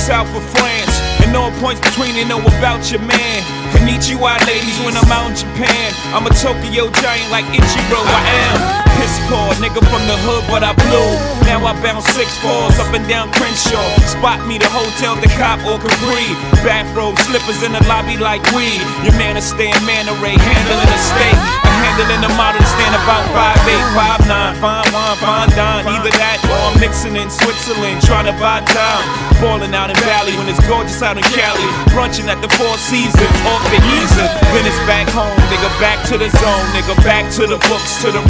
south of France. And all points between you know about your man. Konnichiwa ladies when I'm out in Japan. I'm a Tokyo giant like Ichiro, I am. Piss poor, nigga from the hood, but I blew. Now I bounce 6 floors up and down Crenshaw. Spot me the hotel, the cop or Capri. Bathrobe, slippers in the lobby like weed. Your man is staying Manta Ray, handling a steak. I'm handling the model to stand about 5'8", 5'9", fine wine, fine dine. Either that or I'm mixing in Switzerland, trying to buy time. Balling out in Valley when it's gorgeous out in Cali. Brunching at the Four Seasons, off the easy. Then it's back home, nigga, back to the zone, nigga, back to the books, to the